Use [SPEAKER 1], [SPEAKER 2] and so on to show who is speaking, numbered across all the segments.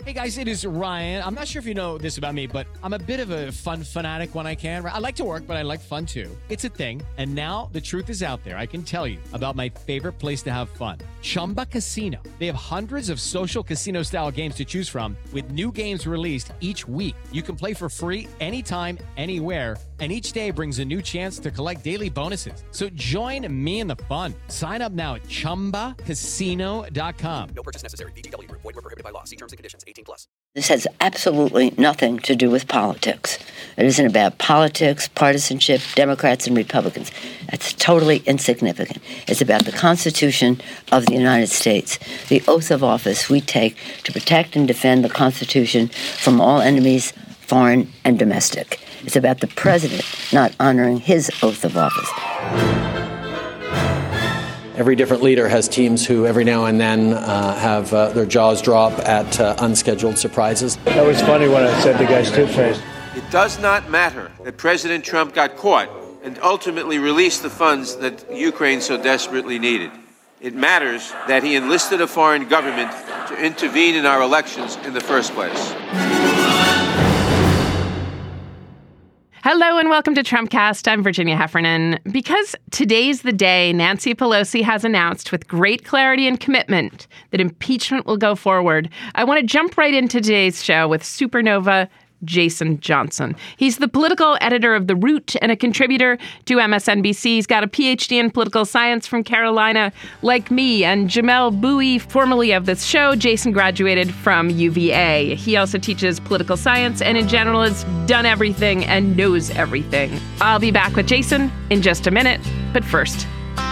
[SPEAKER 1] Hey guys, it is Ryan. I'm not sure if you know this about me, but I'm a bit of a fun fanatic when I can. I like to work, but I like fun too. It's a thing. And now the truth is out there. I can tell you about my favorite place to have fun. Chumba Casino. They have hundreds of social casino style games to choose from with new games released each week. You can play for free anytime, anywhere. And each day brings a new chance to collect daily bonuses. So join me in the fun. Sign up now at ChumbaCasino.com.
[SPEAKER 2] No purchase necessary. VGW Group. Void where prohibited by law. See terms and conditions. 18+.
[SPEAKER 3] This has absolutely nothing to do with politics. It isn't about politics, partisanship, Democrats and Republicans. That's totally insignificant. It's about the Constitution of the United States, the oath of office we take to protect and defend the Constitution from all enemies, foreign and domestic. It's about the president not honoring his oath of office.
[SPEAKER 4] Every different leader has teams who every now and then have their jaws drop at unscheduled surprises.
[SPEAKER 5] That was funny when I said the guy's two-faced.
[SPEAKER 6] It does not matter that President Trump got caught and ultimately released the funds that Ukraine so desperately needed. It matters that he enlisted a foreign government to intervene in our elections in the first place.
[SPEAKER 7] Hello and welcome to Trumpcast. I'm Virginia Heffernan. Because today's the day, Nancy Pelosi has announced with great clarity and commitment that impeachment will go forward. I want to jump right into today's show with supernova Jason Johnson. He's the political editor of The Root and a contributor to MSNBC. He's got a PhD in political science from Carolina, like me and Jamelle Bouie, formerly of this show. Jason graduated from UVA. He also teaches political science and in general has done everything and knows everything. I'll be back with Jason in just a minute, but first.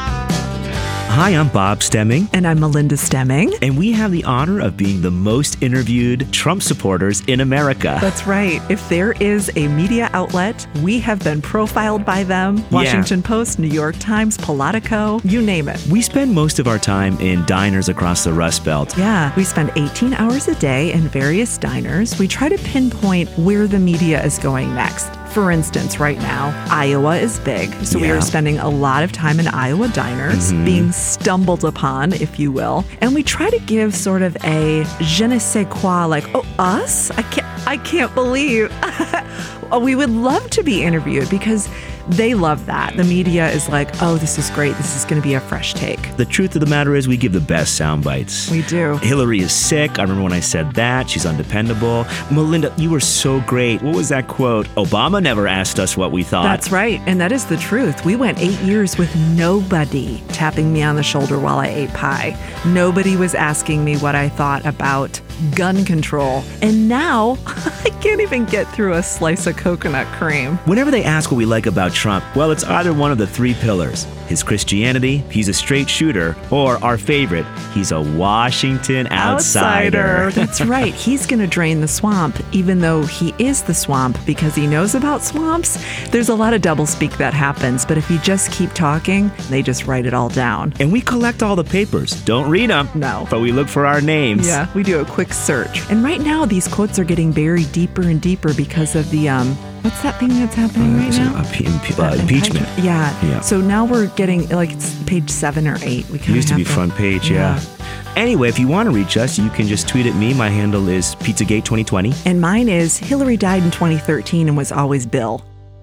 [SPEAKER 8] Hi, I'm Bob Stemming.
[SPEAKER 9] And I'm Melinda Stemming.
[SPEAKER 8] And we have the honor of being the most interviewed Trump supporters in America.
[SPEAKER 9] That's right. If there is a media outlet, we have been profiled by them. Washington Post, New York Times, Politico, you name it.
[SPEAKER 8] We spend most of our time in diners across the Rust Belt.
[SPEAKER 9] Yeah, we spend 18 hours a day in various diners. We try to pinpoint where the media is going next. For instance, right now, Iowa is big. So we are spending a lot of time in Iowa diners, being stumbled upon, if you will. And we try to give sort of a je ne sais quoi, like, oh, us? I can't believe. We would love to be interviewed because they love that. The media is like, oh, this is great. This is going to be a fresh take.
[SPEAKER 8] The truth of the matter is we give the best sound bites.
[SPEAKER 9] We do.
[SPEAKER 8] Hillary is sick. I remember when I said that. She's undependable. Melinda, you were so great. What was that quote? Obama never asked us what we thought.
[SPEAKER 9] That's right. And that is the truth. We went 8 years with nobody tapping me on the shoulder while I ate pie. Nobody was asking me what I thought about gun control. And now I can't even get through a slice of coconut cream.
[SPEAKER 8] Whenever they ask what we like about Trump, well, it's either one of the three pillars. His Christianity, he's a straight shooter, or our favorite, he's a Washington outsider.
[SPEAKER 9] That's right. He's going to drain the swamp, even though he is the swamp because he knows about swamps. There's a lot of doublespeak that happens, but if you just keep talking, they just write it all down.
[SPEAKER 8] And we collect all the papers. Don't read them.
[SPEAKER 9] No.
[SPEAKER 8] But we look for our names.
[SPEAKER 9] Yeah, we do a quick search. And right now, these quotes are getting buried deeper and deeper because of the, what's that thing that's happening right now?
[SPEAKER 8] Impeachment.
[SPEAKER 9] Yeah. So now we're getting, like, it's page 7 or 8. We
[SPEAKER 8] used to be front page, yeah. Anyway, if you want to reach us, you can just tweet at me. My handle is Pizzagate2020.
[SPEAKER 9] And mine is Hillary died in 2013 and was always Bill.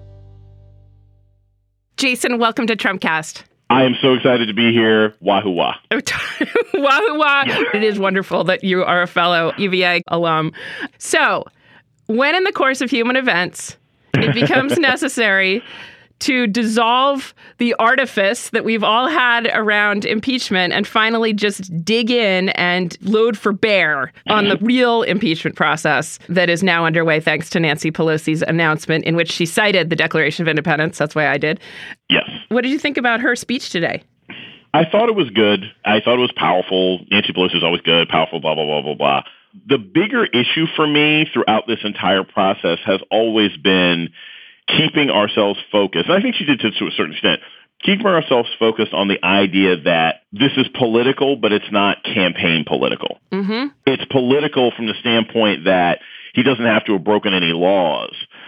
[SPEAKER 7] Jason, welcome to Trumpcast.
[SPEAKER 10] I am so excited to be here. Wahoo wah.
[SPEAKER 7] Wahoo wah. It is wonderful that you are a fellow UVA alum. So, when in the course of human events, it becomes necessary to dissolve the artifice that we've all had around impeachment and finally just dig in and load for bear on the real impeachment process that is now underway thanks to Nancy Pelosi's announcement in which she cited the Declaration of Independence. That's why I did.
[SPEAKER 10] Yes.
[SPEAKER 7] What did you think about her speech today?
[SPEAKER 10] I thought it was good. I thought it was powerful. Nancy Pelosi is always good, powerful, blah, blah, blah, blah, blah. The bigger issue for me throughout this entire process has always been keeping ourselves focused. And I think she did to a certain extent. Keeping ourselves focused on the idea that this is political, but it's not campaign political. Mm-hmm. It's political from the standpoint that he doesn't have to have broken any laws.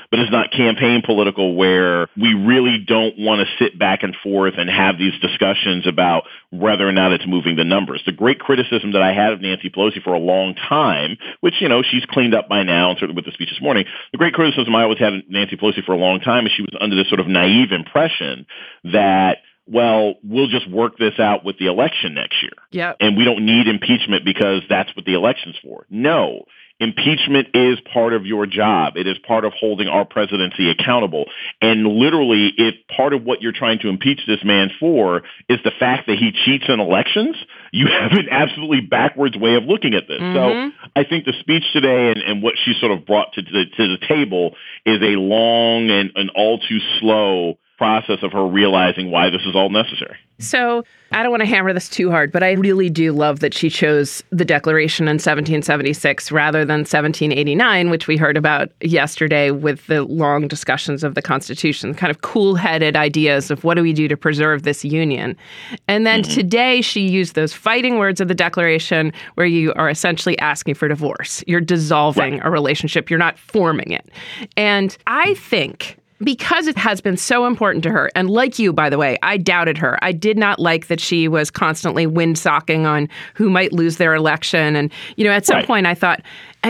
[SPEAKER 10] but it's not campaign political where we really don't want to sit back and forth and have these discussions about whether or not it's moving the numbers. The great criticism that I had of Nancy Pelosi for a long time, which, she's cleaned up by now, and certainly with the speech this morning, the great criticism I always had of Nancy Pelosi for a long time is she was under this sort of naive impression that, well, we'll just work this out with the election next year.
[SPEAKER 7] Yeah.
[SPEAKER 10] And we don't need impeachment because that's what the election's for. No. Impeachment is part of your job. It is part of holding our presidency accountable. And literally, if part of what you're trying to impeach this man for is the fact that he cheats in elections, you have an absolutely backwards way of looking at this. So I think the speech today and what she sort of brought to the table is a long and all too slow process of her realizing why this is all necessary.
[SPEAKER 7] So I don't want to hammer this too hard, but I really do love that she chose the Declaration in 1776 rather than 1789, which we heard about yesterday with the long discussions of the Constitution, kind of cool-headed ideas of what do we do to preserve this union. And then today she used those fighting words of the Declaration where you are essentially asking for divorce. You're dissolving a relationship. You're not forming it. And I think, because it has been so important to her, and like you, by the way, I doubted her. I did not like that she was constantly windsocking on who might lose their election. And, at some point I thought,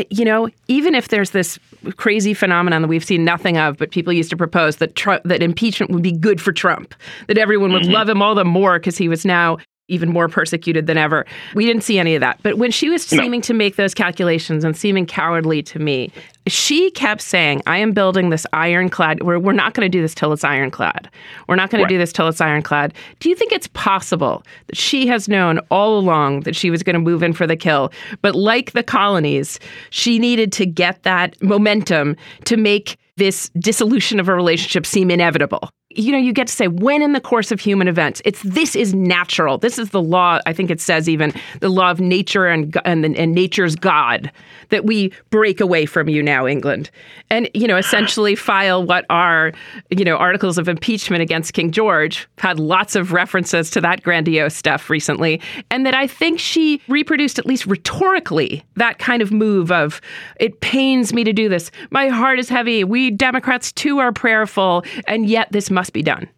[SPEAKER 7] even if there's this crazy phenomenon that we've seen nothing of, but people used to propose that that impeachment would be good for Trump, that everyone would love him all the more because he was now even more persecuted than ever. We didn't see any of that. But when she was seeming to make those calculations and seeming cowardly to me, she kept saying, I am building this ironclad. We're not going to do this till it's ironclad. We're not going to do this till it's ironclad. Do you think it's possible that she has known all along that she was going to move in for the kill? But like the colonies, she needed to get that momentum to make this dissolution of a relationship seem inevitable. You get to say when in the course of human events, this is natural. This is the law. I think it says even the law of nature and nature's God that we break away from you now, England. And, essentially file what are, articles of impeachment against King George. Had lots of references to that grandiose stuff recently. And that I think she reproduced, at least rhetorically, that kind of move of, it pains me to do this. My heart is heavy. We Democrats too are prayerful. And yet this must be done.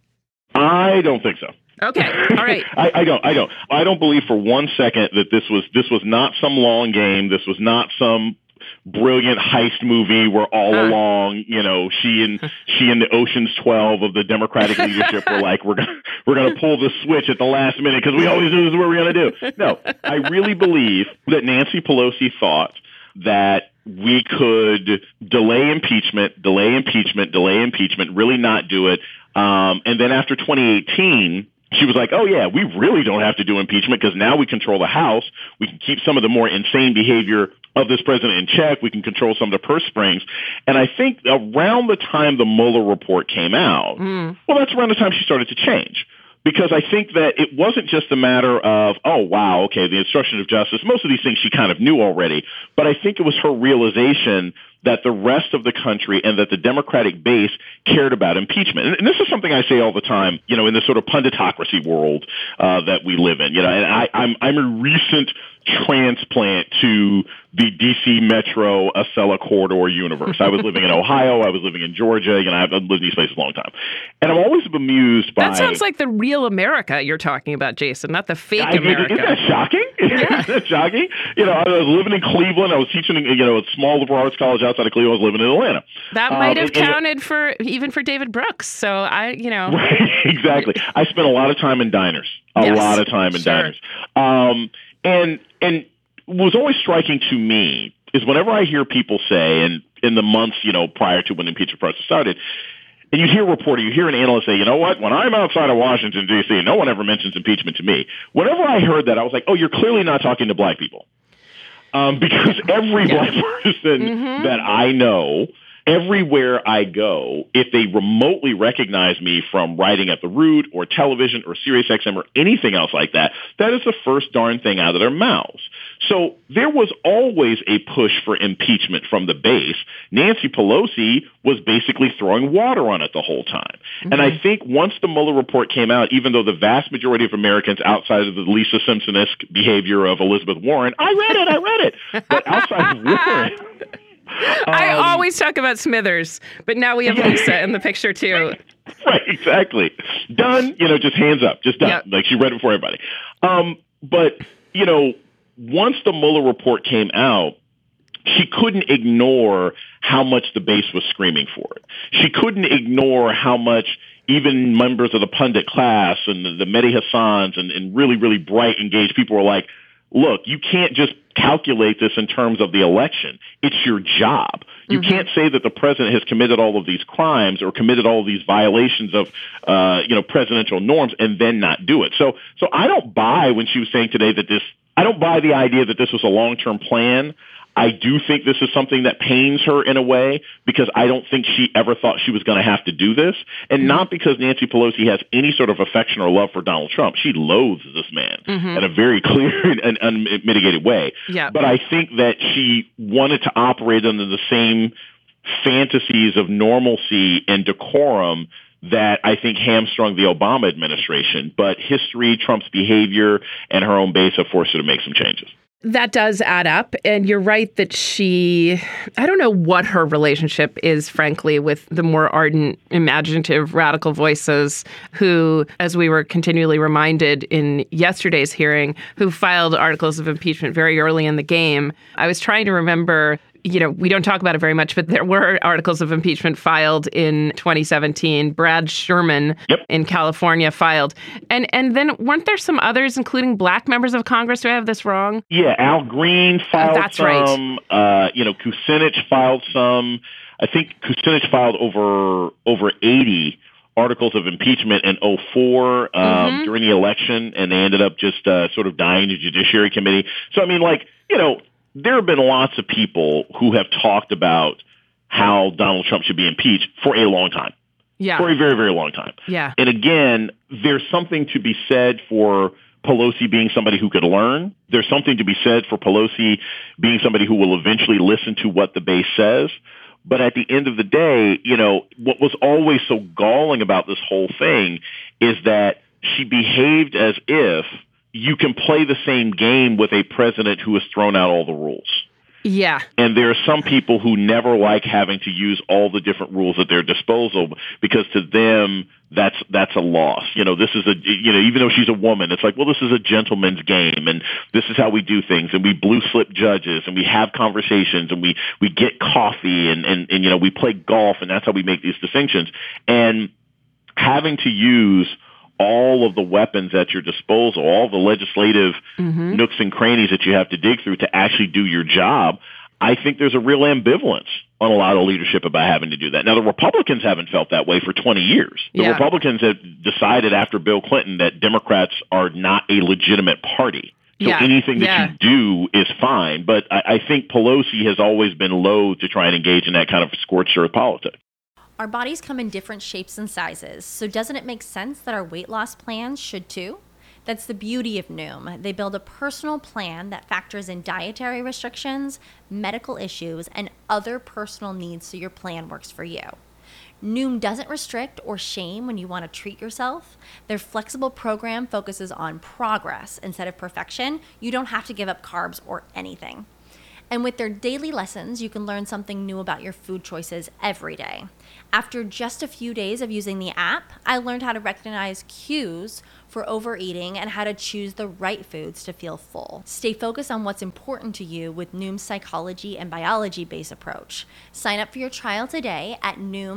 [SPEAKER 10] I don't think so.
[SPEAKER 7] Okay. All right.
[SPEAKER 10] I don't believe for one second that this was not some long game. This was not some brilliant heist movie where all along, she and the Ocean's 12 of the Democratic leadership were like, we're gonna pull the switch at the last minute because we always knew this is what we're gonna do. No, I really believe that Nancy Pelosi thought that we could delay impeachment, really not do it. And then after 2018, she was like, oh, yeah, we really don't have to do impeachment because now we control the House. We can keep some of the more insane behavior of this president in check. We can control some of the purse strings. And I think around the time the Mueller report came out, well, that's around the time she started to change. Because I think that it wasn't just a matter of, oh, wow, okay, the obstruction of justice. Most of these things she kind of knew already. But I think it was her realization that the rest of the country and that the Democratic base cared about impeachment. And this is something I say all the time, in this sort of punditocracy world that we live in. And I'm a recent transplant to the D.C. Metro Acela Corridor universe. I was living in Ohio. I was living in Georgia. I've lived in these places a long time. And I'm always bemused by...
[SPEAKER 7] That sounds like the real America you're talking about, Jason, not the fake America.
[SPEAKER 10] Isn't that shocking?
[SPEAKER 7] Yeah.
[SPEAKER 10] Isn't that shocking? I was living in Cleveland. I was teaching, a small liberal arts college outside of Cleveland. I was living in Atlanta.
[SPEAKER 7] That might have counted for David Brooks. So Right,
[SPEAKER 10] exactly. I spent a lot of time in diners. A lot of time in diners. And what was always striking to me is whenever I hear people say, and in the months, prior to when the impeachment process started, and you hear a reporter, you hear an analyst say, you know what, when I'm outside of Washington, D.C., no one ever mentions impeachment to me. Whenever I heard that, I was like, oh, you're clearly not talking to black people. Because every black person that I know, everywhere I go, if they remotely recognize me from writing at The Root or television or SiriusXM or anything else like that, that is the first darn thing out of their mouths. So there was always a push for impeachment from the base. Nancy Pelosi was basically throwing water on it the whole time. And I think once the Mueller report came out, even though the vast majority of Americans outside of the Lisa Simpson-esque behavior of Elizabeth Warren, I read it. But outside of Warren...
[SPEAKER 7] I always talk about Smithers, but now we have Lisa in the picture too.
[SPEAKER 10] Right, exactly. Done, just hands up, just done. Yep. Like she read it for everybody. But, once the Mueller report came out, she couldn't ignore how much the base was screaming for it. She couldn't ignore how much even members of the pundit class and the Mehdi Hassans and really, really bright, engaged people were like, look, you can't just calculate this in terms of the election. It's your job. You can't say that the president has committed all of these crimes or committed all of these violations of, presidential norms and then not do it. So I don't buy when she was saying today that I don't buy the idea that this was a long-term plan. I do think this is something that pains her in a way because I don't think she ever thought she was going to have to do this. And not because Nancy Pelosi has any sort of affection or love for Donald Trump. She loathes this man in a very clear and unmitigated way.
[SPEAKER 7] Yeah.
[SPEAKER 10] But I think that she wanted to operate under the same fantasies of normalcy and decorum that I think hamstrung the Obama administration. But history, Trump's behavior, and her own base have forced her to make some changes.
[SPEAKER 7] That does add up. And you're right that I don't know what her relationship is, frankly, with the more ardent, imaginative, radical voices who, as we were continually reminded in yesterday's hearing, who filed articles of impeachment very early in the game. I was trying to remember, we don't talk about it very much, but there were articles of impeachment filed in 2017. Brad Sherman in California filed. And then weren't there some others, including black members of Congress? Do I have this wrong?
[SPEAKER 10] Yeah, Al Green filed some. Right. Kucinich filed some. I think Kucinich filed over 80 articles of impeachment in 2004 during the election, and they ended up just sort of dying the Judiciary Committee. So, there have been lots of people who have talked about how Donald Trump should be impeached for a long time.
[SPEAKER 7] Yeah.
[SPEAKER 10] For a very, very long time.
[SPEAKER 7] Yeah.
[SPEAKER 10] And again, there's something to be said for Pelosi being somebody who could learn. There's something to be said for Pelosi being somebody who will eventually listen to what the base says. But at the end of the day, what was always so galling about this whole thing is that she behaved as if you can play the same game with a president who has thrown out all the rules.
[SPEAKER 7] Yeah.
[SPEAKER 10] And there are some people who never like having to use all the different rules at their disposal because to them, that's a loss. This is even though she's a woman, it's like, well, this is a gentleman's game and this is how we do things. And we blue slip judges and we have conversations and we get coffee and we play golf and that's how we make these distinctions. And having to use all of the weapons at your disposal, all the legislative nooks and crannies that you have to dig through to actually do your job, I think there's a real ambivalence on a lot of leadership about having to do that. Now, the Republicans haven't felt that way for 20 years. The Republicans have decided after Bill Clinton that Democrats are not a legitimate party. So anything that you do is fine. But I think Pelosi has always been loath to try and engage in that kind of scorched earth politics.
[SPEAKER 11] Our bodies come in different shapes and sizes, so doesn't it make sense that our weight loss plans should too? That's the beauty of Noom. They build a personal plan that factors in dietary restrictions, medical issues, and other personal needs so your plan works for you. Noom doesn't restrict or shame when you want to treat yourself. Their flexible program focuses on progress instead of perfection. You don't have to give up carbs or anything. And with their daily lessons, you can learn something new about your food choices every day. After just a few days of using the app, I learned how to recognize cues for overeating and how to choose the right foods to feel full. Stay focused on what's important to you with Noom's psychology and biology-based approach. Sign up for your trial today at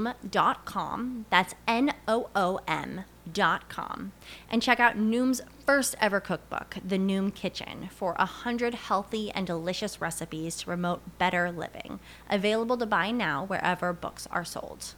[SPEAKER 11] Noom.com. That's Noom.com. And check out Noom's first ever cookbook, The Noom Kitchen, for 100 healthy and delicious recipes to promote better living. Available to buy now wherever books are sold.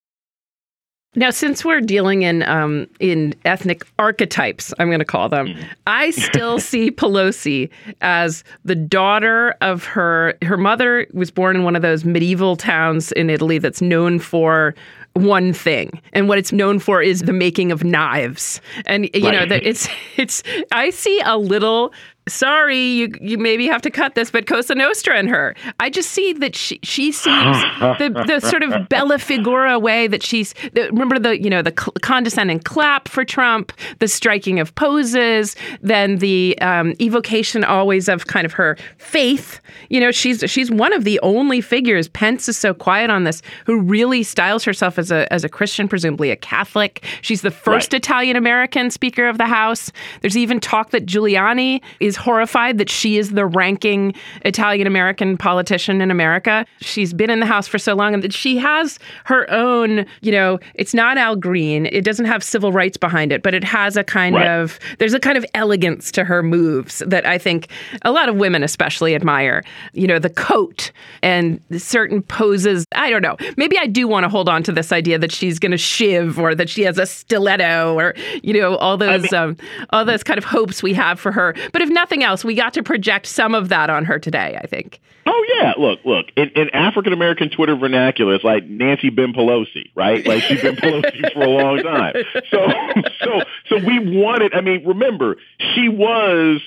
[SPEAKER 7] Now, since we're dealing in ethnic archetypes, I'm going to call them, I still see Pelosi as the daughter of her mother was born in one of those medieval towns in Italy that's known for one thing, and what it's known for is the making of knives. And you know that it's I see a little sorry, you maybe have to cut this, but Cosa Nostra in her. I just see that she seems the sort of Bella Figura way that remember the condescending clap for Trump, the striking of poses, then the evocation always of kind of her faith. She's one of the only figures. Pence is so quiet on this, who really styles herself as a Christian, presumably a Catholic. She's the first Italian American Speaker of the House. There's even talk that Giuliani is horrified that she is the ranking Italian American politician in America. She's been in the House for so long, and that she has her own, it's not Al Green. It doesn't have civil rights behind it, but it has a kind of, there's a kind of elegance to her moves that I think a lot of women especially admire. The coat and certain poses. I don't know. Maybe I do want to hold on to this idea that she's going to shiv, or that she has a stiletto, or, all those kind of hopes we have for her. But if nothing else, we got to project some of that on her today, I think.
[SPEAKER 10] Oh, yeah. Look, in African-American Twitter vernacular, it's like Nancy been Pelosi, right? Like, she's been Pelosi for a long time. So we wanted, remember, she was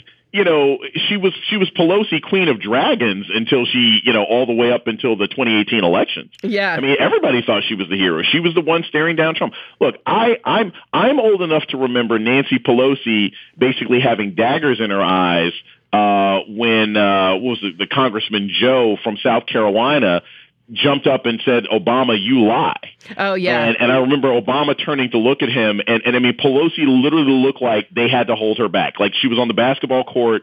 [SPEAKER 10] Pelosi, Queen of Dragons, until she, all the way up until the 2018 elections.
[SPEAKER 7] Yeah.
[SPEAKER 10] Everybody thought she was the hero. She was the one staring down Trump. Look, I'm old enough to remember Nancy Pelosi basically having daggers in her eyes when the Congressman Joe from South Carolina jumped up and said, "Obama, you lie."
[SPEAKER 7] Oh, yeah.
[SPEAKER 10] And I remember Obama turning to look at him, and Pelosi literally looked like they had to hold her back. Like she was on the basketball court,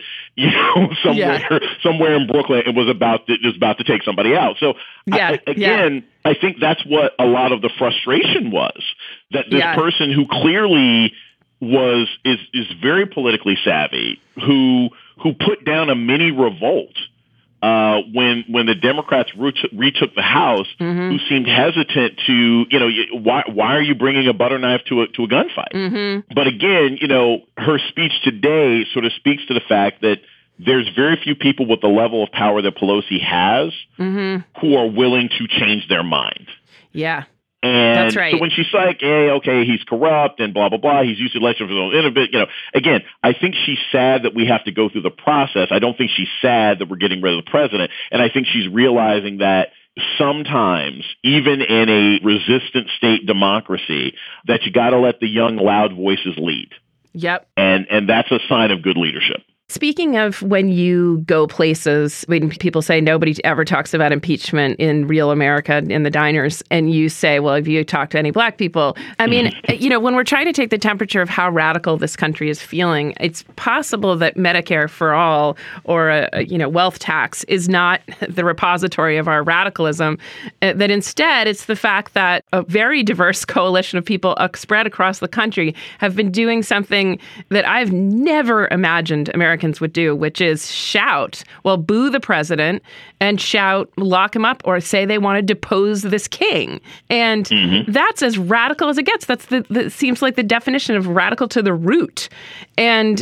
[SPEAKER 10] somewhere in Brooklyn, and was about to take somebody out. So I think that's what a lot of the frustration was, that this person who clearly is very politically savvy, who put down a mini revolt when the Democrats retook the House, who seemed hesitant to, why are you bringing a butter knife to a gunfight? But again, her speech today sort of speaks to the fact that there's very few people with the level of power that Pelosi has who are willing to change their mind.
[SPEAKER 7] Yeah.
[SPEAKER 10] And
[SPEAKER 7] that's right.
[SPEAKER 10] So when she's like, hey, okay, he's corrupt and blah, blah, blah, he's used to election for his own benefit, again, I think she's sad that we have to go through the process. I don't think she's sad that we're getting rid of the president. And I think she's realizing that sometimes, even in a resistant state democracy, that you got to let the young, loud voices lead.
[SPEAKER 7] Yep.
[SPEAKER 10] And that's a sign of good leadership.
[SPEAKER 7] Speaking of when you go places, when people say nobody ever talks about impeachment in real America in the diners, and you say, well, if you talk to any black people, when we're trying to take the temperature of how radical this country is feeling, it's possible that Medicare for all or a wealth tax is not the repository of our radicalism, that instead it's the fact that a very diverse coalition of people spread across the country have been doing something that I've never imagined Americans would do, which is boo the president and shout, lock him up, or say they want to depose this king. And that's as radical as it gets. That's seems like the definition of radical to the root. And,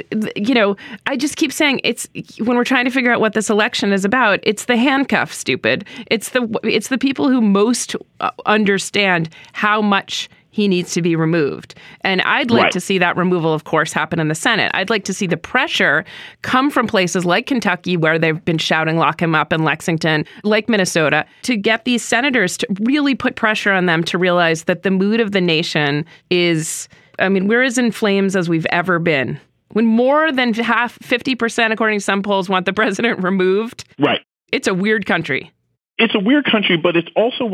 [SPEAKER 7] I just keep saying when we're trying to figure out what this election is about, it's the handcuffs, stupid. It's the people who most understand how much he needs to be removed. And I'd like to see that removal, of course, happen in the Senate. I'd like to see the pressure come from places like Kentucky, where they've been shouting, lock him up, in Lexington, like Minnesota, to get these senators to really put pressure on them to realize that the mood of the nation is, we're as in flames as we've ever been. When more than 50%, according to some polls, want the president removed, it's a weird country.
[SPEAKER 10] It's a weird country, but it's also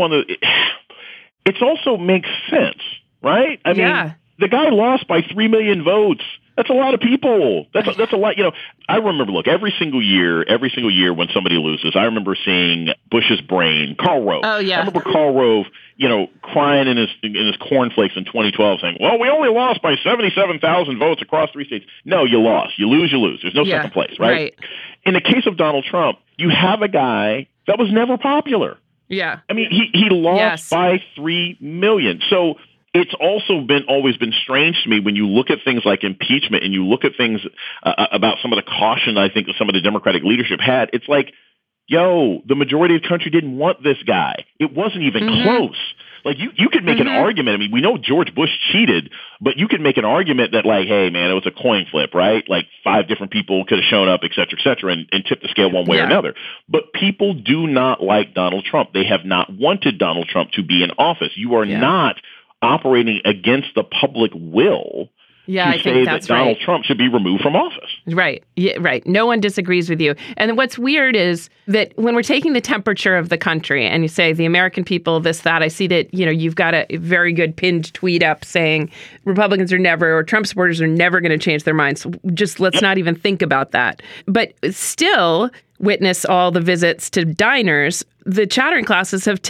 [SPEAKER 10] it also makes sense, right? I mean, the guy lost by 3 million votes. That's a lot of people. That's a lot. I remember, every single year when somebody loses, I remember seeing Bush's brain, Karl Rove.
[SPEAKER 7] Oh, yeah.
[SPEAKER 10] I remember Karl Rove, crying in his cornflakes in 2012 saying, well, we only lost by 77,000 votes across 3 states. No, you lost. You lose, you lose. There's no second place, right? In the case of Donald Trump, you have a guy that was never popular.
[SPEAKER 7] Yeah.
[SPEAKER 10] He lost by 3 million. So it's also always been strange to me when you look at things like impeachment and you look at things about some of the caution I think that some of the Democratic leadership had. It's like, the majority of the country didn't want this guy. It wasn't even close. Like you could make an argument. I mean, we know George Bush cheated, but you could make an argument that like, hey, man, it was a coin flip, right? Like 5 different people could have shown up, et cetera, and tipped the scale one way or another. But people do not like Donald Trump. They have not wanted Donald Trump to be in office. You are not operating against the public will.
[SPEAKER 7] Yeah,
[SPEAKER 10] to
[SPEAKER 7] I
[SPEAKER 10] say
[SPEAKER 7] think that's
[SPEAKER 10] that Donald Trump should be removed from office.
[SPEAKER 7] Right. Yeah, right. No one disagrees with you. And what's weird is that when we're taking the temperature of the country and you say the American people, this, that, I see that, you've got a very good pinned tweet up saying Republicans are never, or Trump supporters are never going to change their minds. So just let's not even think about that. But still, witness all the visits to diners. The chattering classes have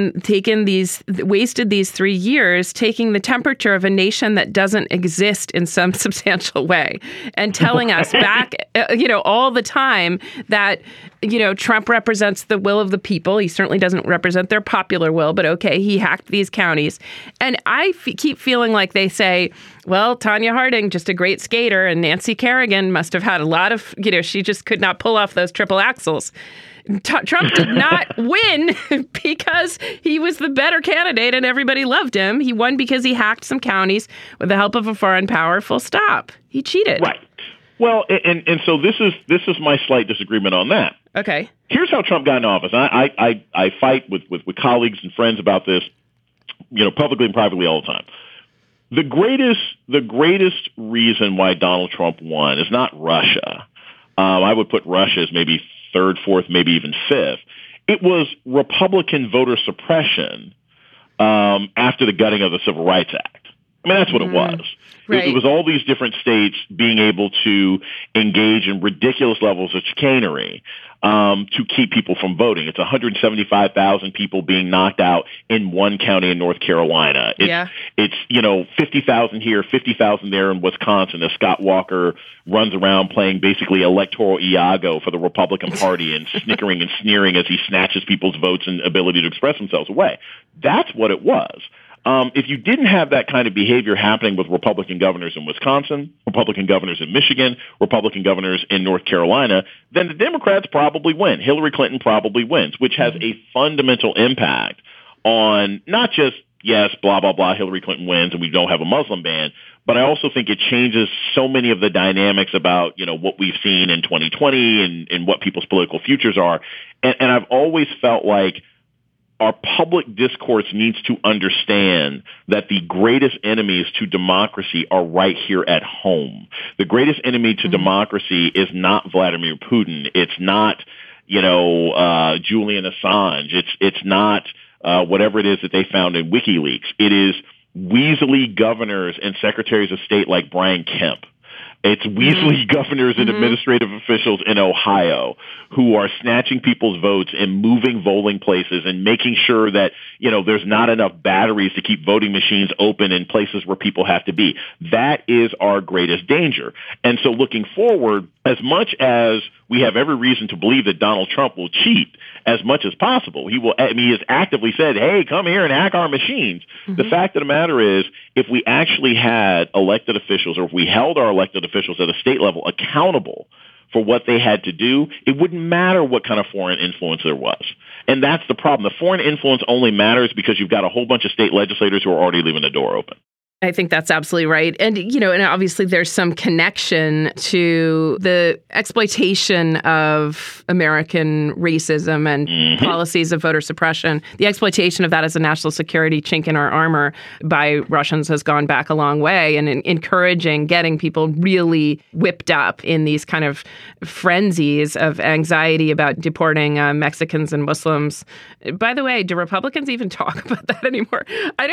[SPEAKER 7] wasted these 3 years taking the temperature of a nation that doesn't exist in some substantial way and telling us back, all the time that, Trump represents the will of the people. He certainly doesn't represent their popular will, but okay, he hacked these counties. And I keep feeling like they say, well, Tanya Harding, just a great skater, and Nancy Kerrigan must have had a lot of, she just could not pull off those triple axels. Trump did not win because he was the better candidate and everybody loved him. He won because he hacked some counties with the help of a foreign power, full stop. He cheated.
[SPEAKER 10] Right. Well, and so this is my slight disagreement on that.
[SPEAKER 7] Okay.
[SPEAKER 10] Here's how Trump got in office. I fight with colleagues and friends about this, publicly and privately all the time. The greatest reason why Donald Trump won is not Russia. I would put Russia as maybe third, fourth, maybe even fifth. It was Republican voter suppression after the gutting of the Civil Rights Act. I mean, that's what it was. Right. It was all these different states being able to engage in ridiculous levels of chicanery to keep people from voting. It's 175,000 people being knocked out in one county in North Carolina. It's 50,000 here, 50,000 there in Wisconsin as Scott Walker runs around playing basically electoral Iago for the Republican Party and snickering and sneering as he snatches people's votes and ability to express themselves away. That's what it was. If you didn't have that kind of behavior happening with Republican governors in Wisconsin, Republican governors in Michigan, Republican governors in North Carolina, then the Democrats probably win. Hillary Clinton probably wins, which has a fundamental impact on not just, yes, blah, blah, blah, Hillary Clinton wins and we don't have a Muslim ban, but I also think it changes so many of the dynamics about, what we've seen in 2020 and what people's political futures are. And I've always felt like our public discourse needs to understand that the greatest enemies to democracy are right here at home. The greatest enemy to democracy is not Vladimir Putin. It's not, Julian Assange. It's not whatever it is that they found in WikiLeaks. It is weaselly governors and secretaries of state like Brian Kemp. It's weaselly governors and administrative officials in Ohio who are snatching people's votes and moving voting places and making sure that, there's not enough batteries to keep voting machines open in places where people have to be. That is our greatest danger. And so looking forward, as much as we have every reason to believe that Donald Trump will cheat as much as possible, he has actively said, hey, come here and hack our machines. The fact of the matter is, if we actually had elected officials or if we held our elected officials at a state level accountable for what they had to do, it wouldn't matter what kind of foreign influence there was. And that's the problem. The foreign influence only matters because you've got a whole bunch of state legislators who are already leaving the door open.
[SPEAKER 7] I think that's absolutely right. And, and obviously there's some connection to the exploitation of American racism and policies of voter suppression. The exploitation of that as a national security chink in our armor by Russians has gone back a long way, and encouraging getting people really whipped up in these kind of frenzies of anxiety about deporting Mexicans and Muslims. By the way, do Republicans even talk about that anymore?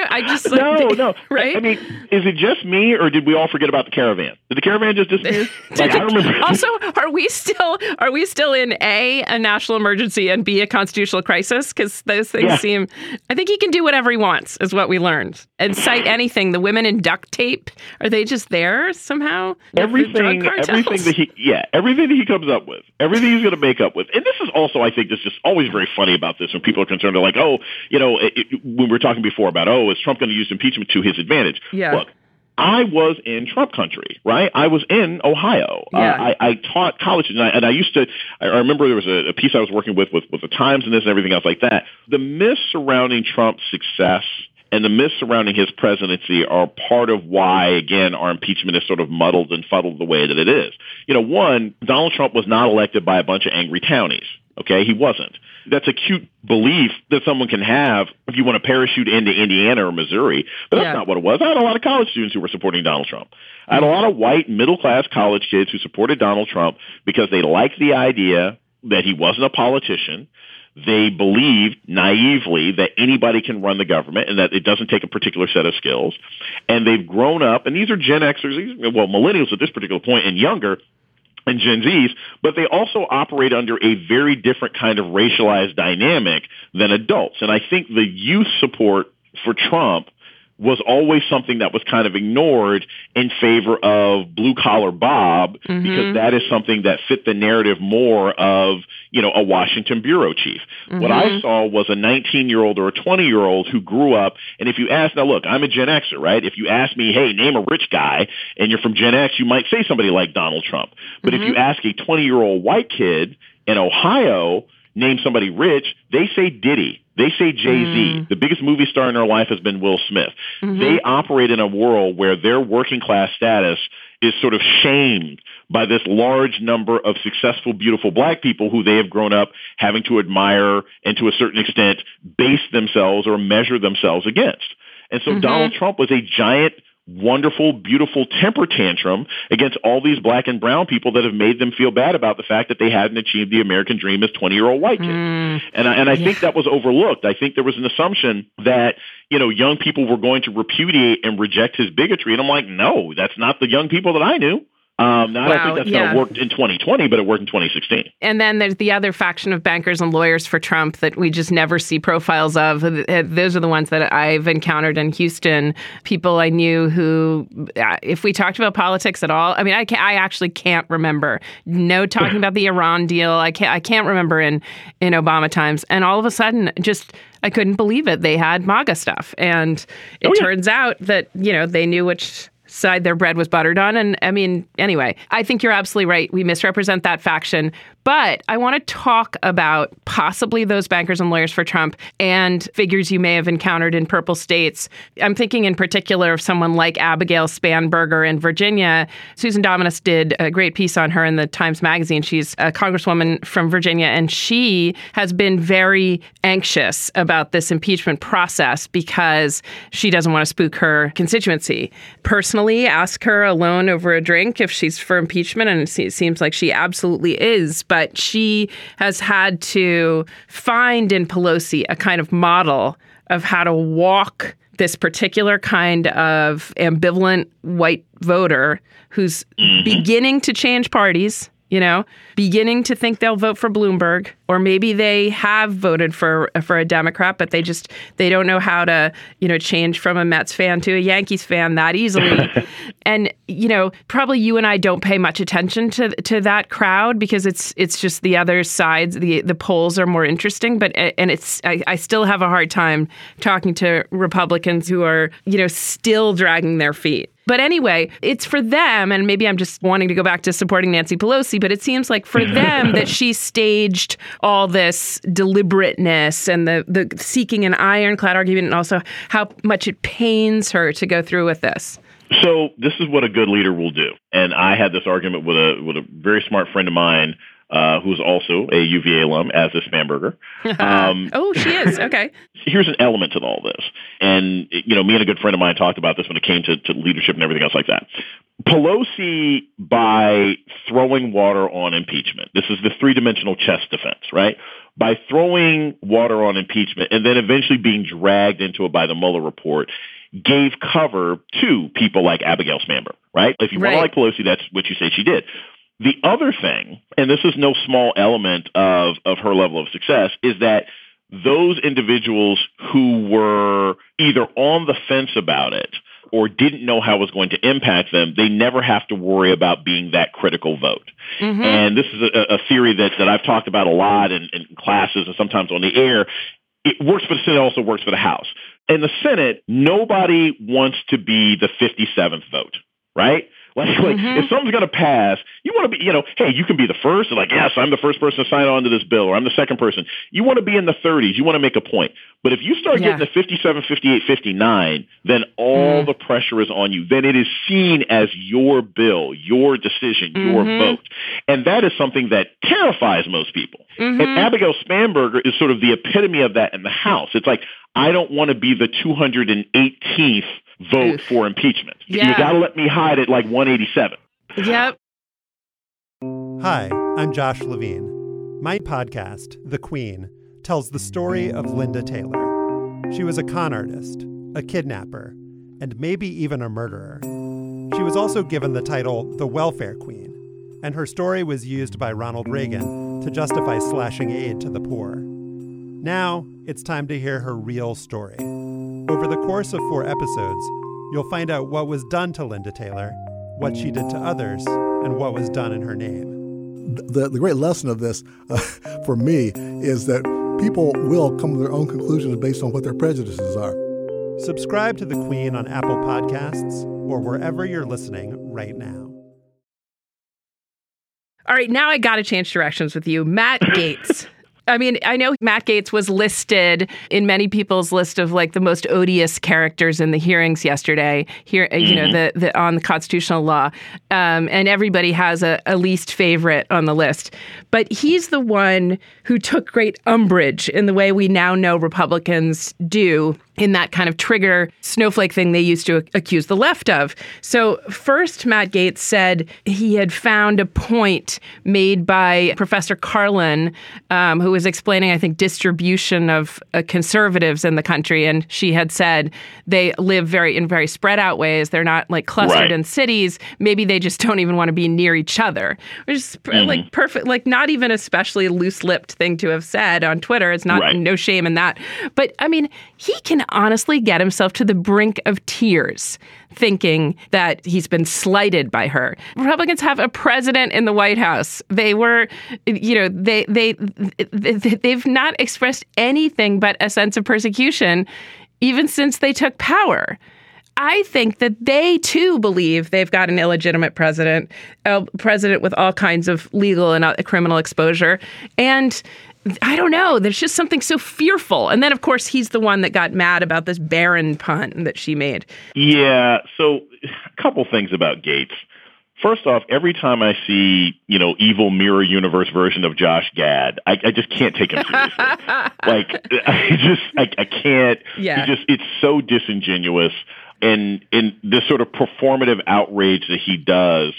[SPEAKER 10] No.
[SPEAKER 7] Right?
[SPEAKER 10] I mean, is it just me, or did we all forget about the caravan? Did the caravan just disappear? I remember.
[SPEAKER 7] Also, are we still in a national emergency and B, a constitutional crisis? Because those things seem. I think he can do whatever he wants, is what we learned, and cite anything. The women in duct tape, are they just there somehow?
[SPEAKER 10] Everything that he comes up with, everything he's going to make up with, and this is also, I think, this is just always very funny about this when people are concerned. They're like, when we were talking before about, is Trump going to use impeachment to his advantage?
[SPEAKER 7] Yeah.
[SPEAKER 10] Look, I was in Trump country, right? I was in Ohio.
[SPEAKER 7] Yeah.
[SPEAKER 10] I taught college, and I remember there was a piece I was working with the Times and this and everything else like that. The myth surrounding Trump's success and the myths surrounding his presidency are part of why, again, our impeachment is sort of muddled and fuddled the way that it is. One, Donald Trump was not elected by a bunch of angry townies. Okay, he wasn't. That's a cute belief that someone can have if you want to parachute into Indiana or Missouri, but that's not what it was. I had a lot of college students who were supporting Donald Trump. I had a lot of white middle-class college kids who supported Donald Trump because they liked the idea that he wasn't a politician. They believed naively that anybody can run the government and that it doesn't take a particular set of skills. And they've grown up, and these are Gen Xers, well, millennials at this particular point and younger, and Gen Zs, but they also operate under a very different kind of racialized dynamic than adults. And I think the youth support for Trump was always something that was kind of ignored in favor of blue-collar Bob, because that is something that fit the narrative more of, a Washington bureau chief. What I saw was a 19-year-old or a 20-year-old who grew up, and if you ask, now look, I'm a Gen Xer, right? If you ask me, hey, name a rich guy, and you're from Gen X, you might say somebody like Donald Trump. But if you ask a 20-year-old white kid in Ohio, name somebody rich, they say Diddy. They say Jay-Z. The biggest movie star in their life has been Will Smith. They operate in a world where their working class status is sort of shamed by this large number of successful, beautiful black people who they have grown up having to admire and to a certain extent base themselves or measure themselves against. And so Donald Trump was a giant, wonderful, beautiful temper tantrum against all these black and brown people that have made them feel bad about the fact that they hadn't achieved the American dream as 20-year-old white kids. And I think that was overlooked. I think there was an assumption that, young people were going to repudiate and reject his bigotry. And I'm like, no, that's not the young people that I knew. I don't think that's going to work in 2020, but it worked in 2016.
[SPEAKER 7] And then there's the other faction of bankers and lawyers for Trump that we just never see profiles of. Those are the ones that I've encountered in Houston. People I knew who, if we talked about politics at all, I actually can't remember. No talking about the Iran deal. I can't remember in Obama times. And all of a sudden, I couldn't believe it. They had MAGA stuff. And it turns out that, they knew which side their bread was buttered on. And anyway, I think you're absolutely right. We misrepresent that faction. But I want to talk about possibly those bankers and lawyers for Trump and figures you may have encountered in purple states. I'm thinking in particular of someone like Abigail Spanberger in Virginia. Susan Dominus did a great piece on her in the Times Magazine. She's a congresswoman from Virginia, and she has been very anxious about this impeachment process because she doesn't want to spook her constituency. Personally, ask her alone over a drink if she's for impeachment, and it seems like she absolutely is. But she has had to find in Pelosi a kind of model of how to walk this particular kind of ambivalent white voter who's beginning to change parties, beginning to think they'll vote for Bloomberg, or maybe they have voted for a Democrat, but they don't know how to, change from a Mets fan to a Yankees fan that easily. And, probably you and I don't pay much attention to that crowd because it's just the other sides. The polls are more interesting, but I still have a hard time talking to Republicans who are, still dragging their feet. But anyway, it's for them, and maybe I'm just wanting to go back to supporting Nancy Pelosi, but it seems like for them that she staged all this deliberateness and the seeking an ironclad argument, and also how much it pains her to go through with this.
[SPEAKER 10] So this is what a good leader will do. And I had this argument with a very smart friend of mine who's also a UVA alum, as is Spanberger.
[SPEAKER 7] Oh, she is. Okay.
[SPEAKER 10] Here's an element to all this. And, me and a good friend of mine talked about this when it came to leadership and everything else like that. Pelosi, by throwing water on impeachment, this is the three-dimensional chess defense, right? By throwing water on impeachment and then eventually being dragged into it by the Mueller report, gave cover to people like Abigail Spanberger, right? If you want to like Pelosi, that's what you say she did. The other thing, and this is no small element of her level of success, is that those individuals who were either on the fence about it or didn't know how it was going to impact them, they never have to worry about being that critical vote. And this is a theory that I've talked about a lot in classes and sometimes on the air. It works for the Senate, also works for the House. In the Senate, nobody wants to be the 57th vote, right? Like if something's going to pass, you want to be, hey, you can be the first. Like, yes, I'm the first person to sign on to this bill, or I'm the second person. You want to be in the 30s. You want to make a point. But if you start getting to 57, 58, 59, then all the pressure is on you. Then it is seen as your bill, your decision, your vote. And that is something that terrifies most people. And Abigail Spanberger is sort of the epitome of that in the House. It's like, I don't want to be the 218th vote for impeachment. You got to let me hide at like 187.
[SPEAKER 7] Yep.
[SPEAKER 12] Hi, I'm Josh Levine. My podcast, The Queen, tells the story of Linda Taylor. She was a con artist, a kidnapper, and maybe even a murderer. She was also given the title the Welfare Queen, and her story was used by Ronald Reagan to justify slashing aid to the poor. Now, it's time to hear her real story. Over the course of 4 episodes, you'll find out what was done to Linda Taylor, what she did to others, and what was done in her name.
[SPEAKER 13] The great lesson of this, for me, is that people will come to their own conclusions based on what their prejudices are.
[SPEAKER 12] Subscribe to The Queen on Apple Podcasts or wherever you're listening right now.
[SPEAKER 7] All right, now I got to change directions with you. Matt Gaetz. I mean, I know Matt Gaetz was listed in many people's list of like the most odious characters in the hearings yesterday. Here, you know, the on the constitutional law, and everybody has a least favorite on the list. But he's the one who took great umbrage in the way we now know Republicans do in that kind of trigger snowflake thing they used to accuse the left of. So first, Matt Gaetz said he had found a point made by Professor Carlin, who was explaining, I think, distribution of conservatives in the country. And she had said they live in very spread out ways. They're not like clustered in cities. Maybe they just don't even want to be near each other, which is like perfect, like not even especially loose-lipped thing to have said on Twitter. It's not, no shame in that. But I mean, he can honestly get himself to the brink of tears thinking that he's been slighted by her. Republicans have a president in the White House. They were, you know, they've not expressed anything but a sense of persecution even since they took power. I think that they, too, believe they've got an illegitimate president, a president with all kinds of legal and criminal exposure. And I don't know. There's just something so fearful. And then, of course, he's the one that got mad about this Barron pun that she made.
[SPEAKER 10] Yeah. So a couple things about Gaetz. First off, every time I see, you know, evil mirror universe version of Josh Gad, I just can't take him seriously. I can't. Yeah. It's so disingenuous. And in this sort of performative outrage that he does,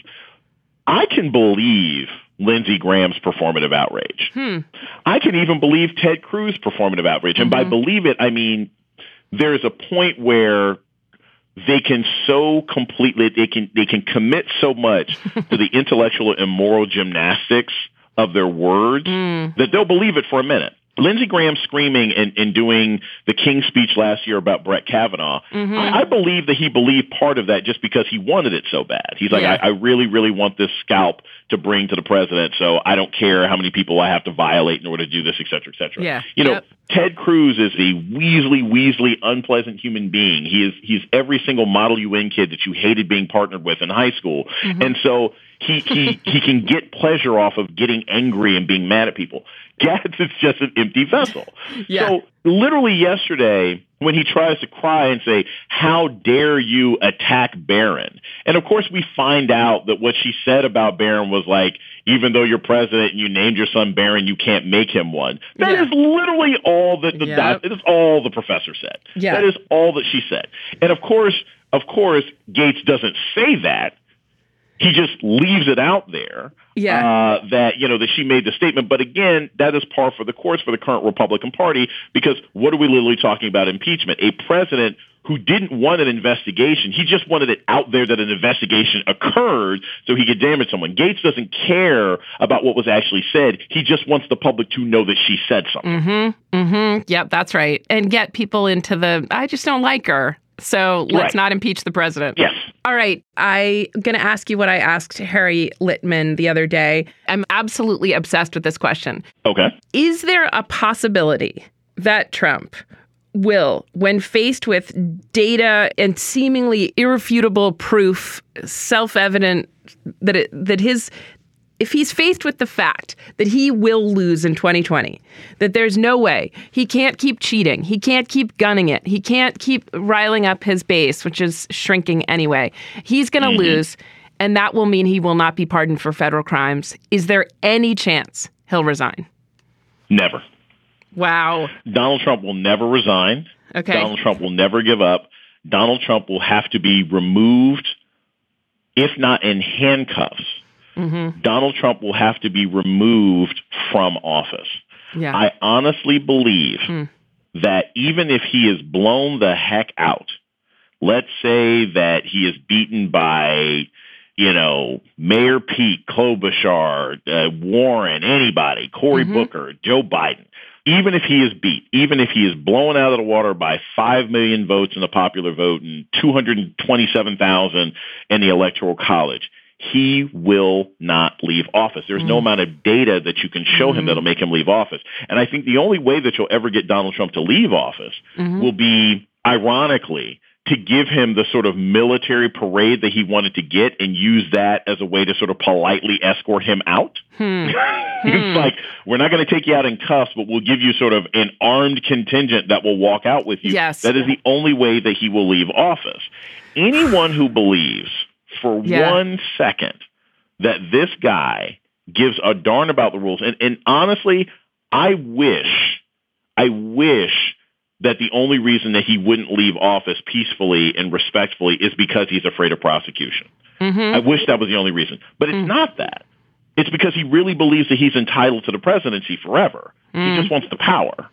[SPEAKER 10] I can believe Lindsey Graham's performative outrage. I can even believe Ted Cruz's performative outrage. And by believe it, I mean there's a point where they can so completely, they can commit so much to the intellectual and moral gymnastics of their words that they'll believe it for a minute. Lindsey Graham screaming and doing the King's speech last year about Brett Kavanaugh, I believe that he believed part of that just because he wanted it so bad. He's like, I really, really want this scalp to bring to the president, so I don't care how many people I have to violate in order to do this, et cetera, et cetera.
[SPEAKER 7] Yeah.
[SPEAKER 10] You know, Ted Cruz is a weaselly, unpleasant human being. He's every single Model UN kid that you hated being partnered with in high school. And so he can get pleasure off of getting angry and being mad at people. Gaetz is just an empty vessel. So literally yesterday, when he tries to cry and say, how dare you attack Barron? And of course, we find out that what she said about Barron was like, even though you're president and you named your son Barron, you can't make him one. That is literally all that it is all the professor said. That is all that she said. And of course, Gaetz doesn't say that. He just leaves it out there that, you know, that she made the statement. But again, that is par for the course for the current Republican Party, because what are we literally talking about? Impeachment. A president who didn't want an investigation. He just wanted it out there that an investigation occurred so he could damage someone. Gaetz doesn't care about what was actually said. He just wants the public to know that she said something.
[SPEAKER 7] Yep, that's right. And get people into the, I just don't like her, so let's not impeach the president.
[SPEAKER 10] Yes.
[SPEAKER 7] All right. I'm going to ask you what I asked Harry Litman the other day. I'm absolutely obsessed with this question.
[SPEAKER 10] Okay.
[SPEAKER 7] Is there a possibility that Trump will, when faced with data and seemingly irrefutable proof, self-evident if he's faced with the fact that he will lose in 2020, that there's no way, he can't keep cheating, he can't keep gunning it, he can't keep riling up his base, which is shrinking anyway, he's going to lose, and that will mean he will not be pardoned for federal crimes. Is there any chance he'll resign?
[SPEAKER 10] Never.
[SPEAKER 7] Wow.
[SPEAKER 10] Donald Trump will never resign.
[SPEAKER 7] Okay.
[SPEAKER 10] Donald Trump will never give up. Donald Trump will have to be removed, if not in handcuffs. Donald Trump will have to be removed from office.
[SPEAKER 7] Yeah.
[SPEAKER 10] I honestly believe that even if he is blown the heck out, let's say that he is beaten by, Mayor Pete, Klobuchar, Warren, anybody, Cory Booker, Joe Biden, even if he is beat, even if he is blown out of the water by 5 million votes in the popular vote and 227,000 in the Electoral College, he will not leave office. There's no amount of data that you can show him that'll make him leave office. And I think the only way that you'll ever get Donald Trump to leave office will be, ironically, to give him the sort of military parade that he wanted to get and use that as a way to sort of politely escort him out. It's like, we're not going to take you out in cuffs, but we'll give you sort of an armed contingent that will walk out with you.
[SPEAKER 7] Yes.
[SPEAKER 10] That is the only way that he will leave office. Anyone who believes for 1 second that this guy gives a darn about the rules. And honestly, I wish that the only reason that he wouldn't leave office peacefully and respectfully is because he's afraid of prosecution. I wish that was the only reason. But it's not that. It's because he really believes that he's entitled to the presidency forever. He just wants the power.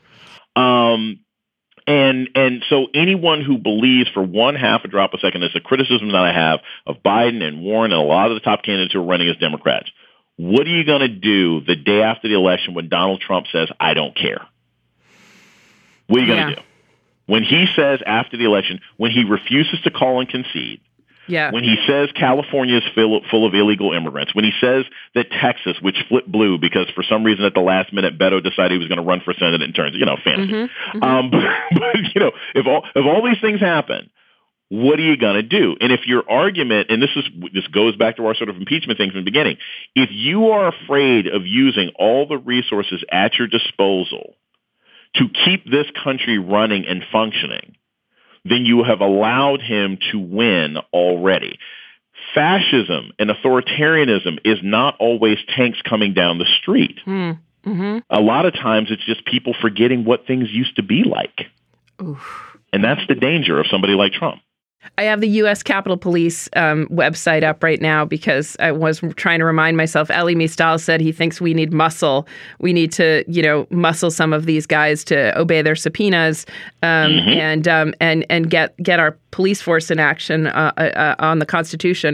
[SPEAKER 10] And so anyone who believes for 1/2 a drop a second, it's a criticism that I have of Biden and Warren and a lot of the top candidates who are running as Democrats. What are you going to do the day after the election when Donald Trump says, I don't care? What are you going to do? When he says after the election, when he refuses to call and concede, when he says California is full of illegal immigrants, when he says that Texas, which flipped blue because for some reason at the last minute Beto decided he was going to run for Senate and turns, fantasy. But if all these things happen, what are you going to do? And if your argument, and this goes back to our sort of impeachment thing from the beginning, if you are afraid of using all the resources at your disposal to keep this country running and functioning, then you have allowed him to win already. Fascism and authoritarianism is not always tanks coming down the street. A lot of times it's just people forgetting what things used to be like. And that's the danger of somebody like Trump.
[SPEAKER 7] I have the U.S. Capitol Police website up right now because I was trying to remind myself. Elie Mystal said he thinks we need muscle. We need to, muscle some of these guys to obey their subpoenas and get our police force in action on the Constitution.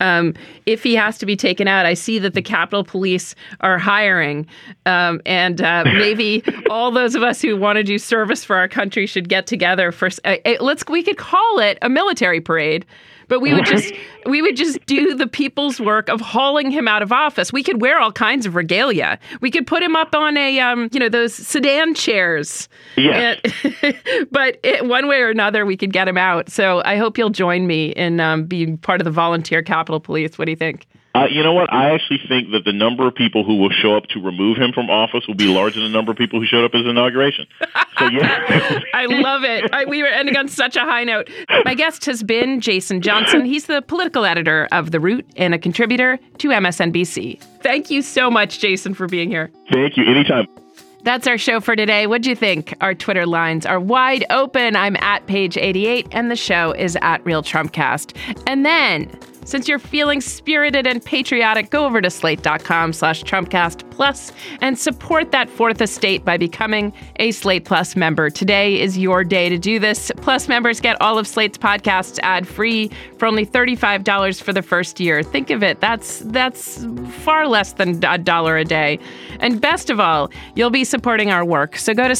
[SPEAKER 7] If he has to be taken out, I see that the Capitol Police are hiring, and maybe all those of us who want to do service for our country should get together for. We could call it a military parade, but we would just do the people's work of hauling him out of office. We could wear all kinds of regalia. We could put him up on a those sedan chairs. Yeah. But one way or another, we could get him out. So I hope you'll join me in being part of the volunteer Capitol Police. What do you think?
[SPEAKER 10] You know what? I actually think that the number of people who will show up to remove him from office will be larger than the number of people who showed up at his inauguration. So, yeah.
[SPEAKER 7] I love it. We were ending on such a high note. My guest has been Jason Johnson. He's the political editor of The Root and a contributor to MSNBC. Thank you so much, Jason, for being here.
[SPEAKER 10] Thank you. Anytime.
[SPEAKER 7] That's our show for today. What'd you think? Our Twitter lines are wide open. I'm at Page88, and the show is at Real Trumpcast. And then, since you're feeling spirited and patriotic, go over to slate.com/Trumpcast Plus and support that fourth estate by becoming a Slate Plus member. Today is your day to do this. Plus members get all of Slate's podcasts ad-free for only $35 for the first year. Think of it. That's far less than $1 a day. And best of all, you'll be supporting our work. So go to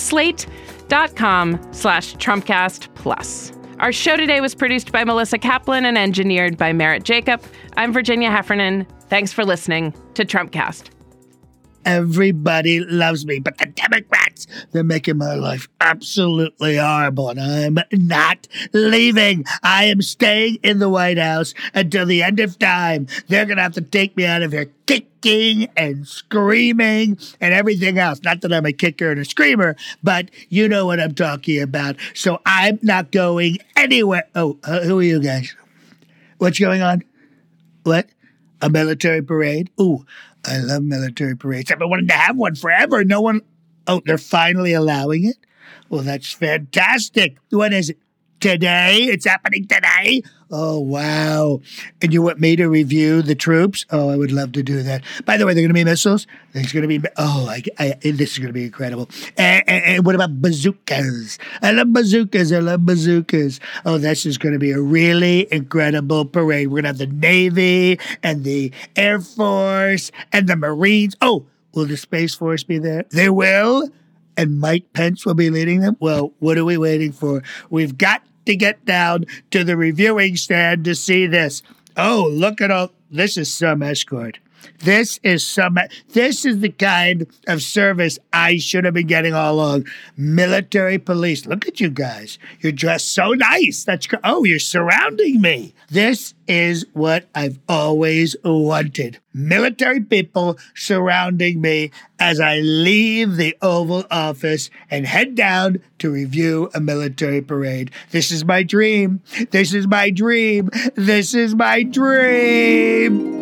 [SPEAKER 7] slate.com/Trumpcast Plus. Our show today was produced by Melissa Kaplan and engineered by Merritt Jacob. I'm Virginia Heffernan. Thanks for listening to Trumpcast.
[SPEAKER 14] Everybody loves me, but the Democrats, they're making my life absolutely horrible, and I'm not leaving. I am staying in the White House until the end of time. They're going to have to take me out of here kicking and screaming and everything else. Not that I'm a kicker and a screamer, but you know what I'm talking about. So I'm not going anywhere. Oh, who are you guys? What's going on? What? A military parade? Ooh, I love military parades. I've been wanting to have one forever. No one... Oh, they're finally allowing it? Well, that's fantastic. When is it? Today? It's happening today? Oh, wow. And you want me to review the troops? Oh, I would love to do that. By the way, they're going to be missiles? There's going to be... this is going to be incredible. And what about bazookas? I love bazookas. Oh, this is going to be a really incredible parade. We're going to have the Navy and the Air Force and the Marines. Oh, will the Space Force be there? They will? And Mike Pence will be leading them? Well, what are we waiting for? We've got to get down to the reviewing stand to see this. Oh, look at all. This is some escort. This is the kind of service I should have been getting all along. Military police. Look at you guys. You're dressed so nice. You're surrounding me. This is what I've always wanted. Military people surrounding me as I leave the Oval Office and head down to review a military parade. This is my dream. This is my dream. This is my dream.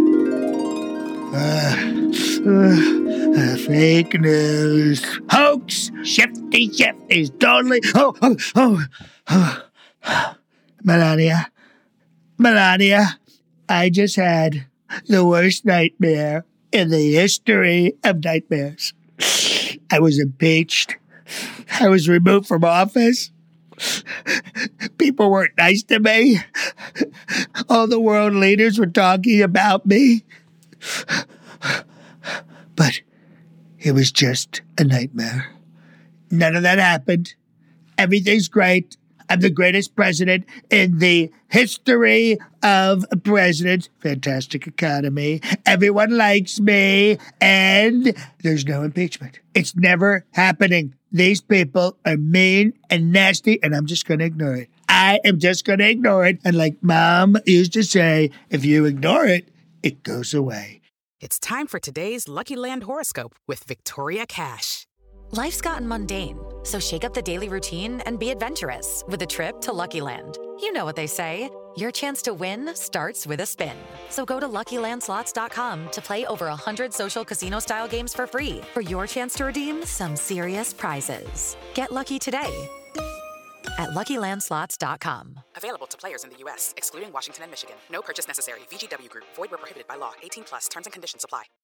[SPEAKER 14] Fake news. Hoax. Shifty's totally... Melania, I just had the worst nightmare in the history of nightmares. I was impeached. I was removed from office. People weren't nice to me. All the world leaders were talking about me. But it was just a nightmare. None of that happened. Everything's great. I'm the greatest president in the history of presidents. Fantastic economy. Everyone likes me. And there's no impeachment. It's never happening. These people are mean and nasty, and I'm just going to ignore it. I am just going to ignore it. And like Mom used to say, if you ignore it, it goes away.
[SPEAKER 15] It's time for today's Lucky Land horoscope with Victoria Cash.
[SPEAKER 16] Life's gotten mundane, so shake up the daily routine and be adventurous with a trip to Lucky Land. You know what they say, your chance to win starts with a spin. So go to LuckyLandSlots.com to play over 100 social casino-style games for free for your chance to redeem some serious prizes. Get lucky today at LuckyLandSlots.com.
[SPEAKER 15] Available to players in the U.S., excluding Washington and Michigan. No purchase necessary. VGW Group. Void where prohibited by law. 18+. Terms and conditions apply.